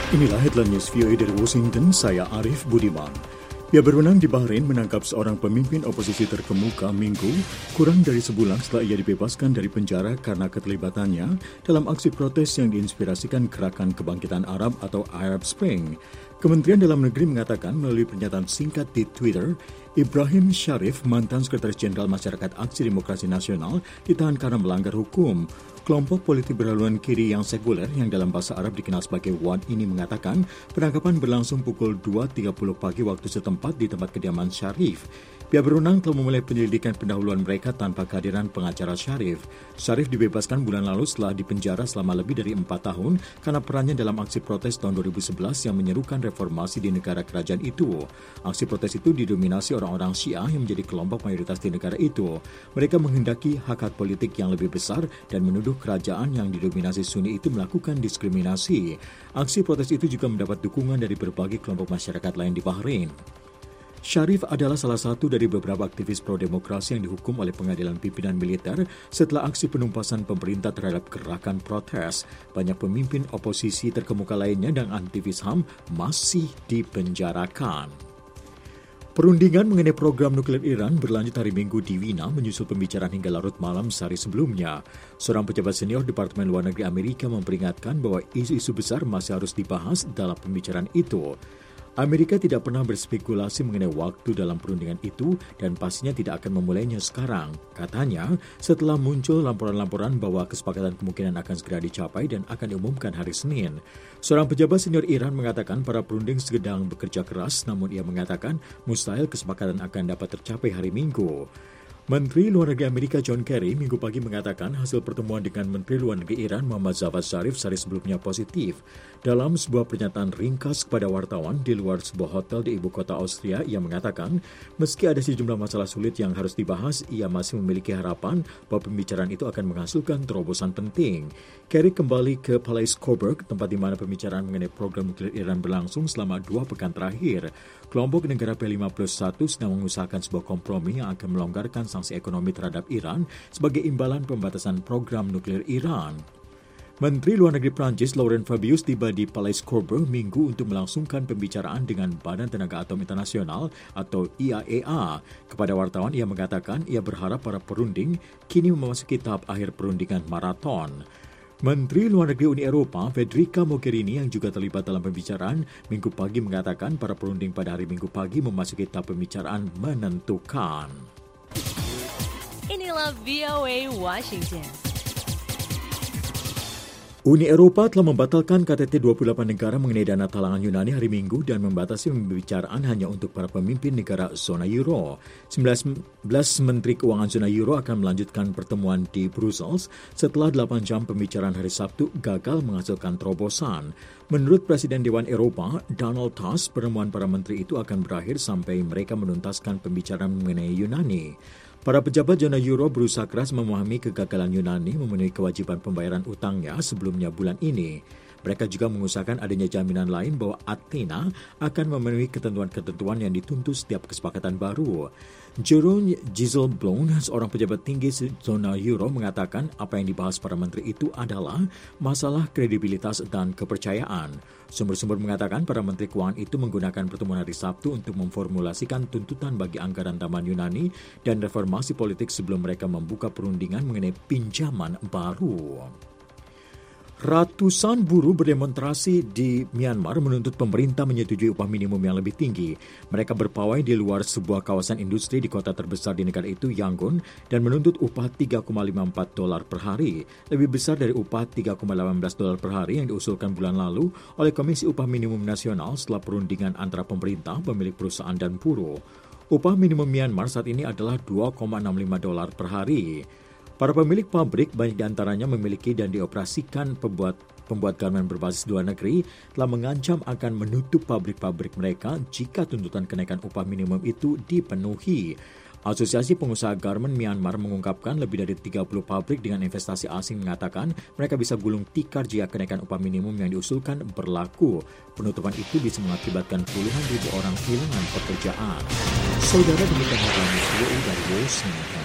Inilah headline news VOA dari Washington, saya Arif Budiman. Pihak berwenang di Bahrain menangkap seorang pemimpin oposisi terkemuka Minggu kurang dari sebulan setelah ia dibebaskan dari penjara karena keterlibatannya dalam aksi protes yang diinspirasikan Gerakan Kebangkitan Arab atau Arab Spring. Kementerian Dalam Negeri mengatakan melalui pernyataan singkat di Twitter, Ibrahim Sharif, mantan Sekretaris Jenderal Masyarakat Aksi Demokrasi Nasional, ditahan karena melanggar hukum. Kelompok politik berhaluan kiri yang sekuler yang dalam bahasa Arab dikenal sebagai WAD ini mengatakan penangkapan berlangsung pukul 2.30 pagi waktu setempat di tempat kediaman Sharif. Pihak berwenang telah memulai penyelidikan pendahuluan mereka tanpa kehadiran pengacara Sharif. Sharif dibebaskan bulan lalu setelah dipenjara selama lebih dari 4 tahun karena perannya dalam aksi protes tahun 2011 yang menyerukan reformasi di negara kerajaan itu. Aksi protes itu didominasi orang-orang Syiah yang menjadi kelompok mayoritas di negara itu. Mereka menghendaki hak-hak politik yang lebih besar dan menuduh kerajaan yang didominasi Sunni itu melakukan diskriminasi. Aksi protes itu juga mendapat dukungan dari berbagai kelompok masyarakat lain di Bahrain. Sharif adalah salah satu dari beberapa aktivis pro-demokrasi yang dihukum oleh pengadilan pimpinan militer setelah aksi penumpasan pemerintah terhadap gerakan protes. Banyak pemimpin oposisi terkemuka lainnya dan aktivis HAM masih dipenjarakan. Perundingan mengenai program nuklir Iran berlanjut hari Minggu di Wina menyusul pembicaraan hingga larut malam sehari sebelumnya. Seorang pejabat senior Departemen Luar Negeri Amerika memperingatkan bahwa isu-isu besar masih harus dibahas dalam pembicaraan itu. Amerika tidak pernah berspekulasi mengenai waktu dalam perundingan itu dan pastinya tidak akan memulainya sekarang. Katanya, setelah muncul laporan-laporan bahwa kesepakatan kemungkinan akan segera dicapai dan akan diumumkan hari Senin. Seorang pejabat senior Iran mengatakan para perunding sedang bekerja keras, namun ia mengatakan mustahil kesepakatan akan dapat tercapai hari Minggu. Menteri Luar Negeri Amerika John Kerry minggu pagi mengatakan hasil pertemuan dengan Menteri Luar Negeri Iran Muhammad Javad Zarif sehari sebelumnya positif. Dalam sebuah pernyataan ringkas kepada wartawan di luar sebuah hotel di ibu kota Austria, ia mengatakan meski ada sejumlah masalah sulit yang harus dibahas, ia masih memiliki harapan bahwa pembicaraan itu akan menghasilkan terobosan penting. Kerry kembali ke Palais Coburg, tempat di mana pembicaraan mengenai program nuklir Iran berlangsung selama 2 pekan terakhir. Kelompok negara P51 sedang mengusahakan sebuah kompromi yang akan melonggarkan sanksi ekonomi terhadap Iran sebagai imbalan pembatasan program nuklir Iran. Menteri Luar Negeri Prancis Laurent Fabius tiba di Palais Coburg Minggu untuk melangsungkan pembicaraan dengan Badan Tenaga Atom Internasional atau IAEA. Kepada wartawan ia mengatakan ia berharap para perunding kini memasuki tahap akhir perundingan maraton. Menteri Luar Negeri Uni Eropa Federica Mogherini yang juga terlibat dalam pembicaraan Minggu pagi mengatakan para perunding pada hari Minggu pagi memasuki tahap pembicaraan menentukan. Inilah VOA Washington. Uni Eropa telah membatalkan KTT 28 negara mengenai dana talangan Yunani hari Minggu dan membatasi pembicaraan hanya untuk para pemimpin negara zona euro. 19 Menteri Keuangan zona euro akan melanjutkan pertemuan di Brussels setelah 8 jam pembicaraan hari Sabtu gagal menghasilkan terobosan. Menurut Presiden Dewan Eropa, Donald Tusk, pertemuan para menteri itu akan berakhir sampai mereka menuntaskan pembicaraan mengenai Yunani. Para pejabat zona euro berusaha keras memahami kegagalan Yunani memenuhi kewajiban pembayaran utangnya sebelumnya bulan ini. Mereka juga mengusahakan adanya jaminan lain bahwa Athena akan memenuhi ketentuan-ketentuan yang dituntut setiap kesepakatan baru. Jeroen Dijsselbloem, seorang pejabat tinggi zona euro, mengatakan apa yang dibahas para menteri itu adalah masalah kredibilitas dan kepercayaan. Sumber-sumber mengatakan para menteri keuangan itu menggunakan pertemuan hari Sabtu untuk memformulasikan tuntutan bagi anggaran taman Yunani dan reformasi politik sebelum mereka membuka perundingan mengenai pinjaman baru. Ratusan buruh berdemonstrasi di Myanmar menuntut pemerintah menyetujui upah minimum yang lebih tinggi. Mereka berpawai di luar sebuah kawasan industri di kota terbesar di negara itu, Yangon, dan menuntut upah $3,54 per hari, lebih besar dari upah $3,18 per hari yang diusulkan bulan lalu oleh Komisi Upah Minimum Nasional setelah perundingan antara pemerintah, pemilik perusahaan, dan buruh. Upah minimum Myanmar saat ini adalah $2,65 per hari. Para pemilik pabrik, banyak di antaranya memiliki dan dioperasikan pembuat garmen berbasis luar negeri, telah mengancam akan menutup pabrik-pabrik mereka jika tuntutan kenaikan upah minimum itu dipenuhi. Asosiasi Pengusaha Garmen Myanmar mengungkapkan lebih dari 30 pabrik dengan investasi asing mengatakan mereka bisa gulung tikar jika kenaikan upah minimum yang diusulkan berlaku. Penutupan itu bisa mengakibatkan puluhan ribu orang kehilangan pekerjaan. Saudara, demikian headline dari Washington.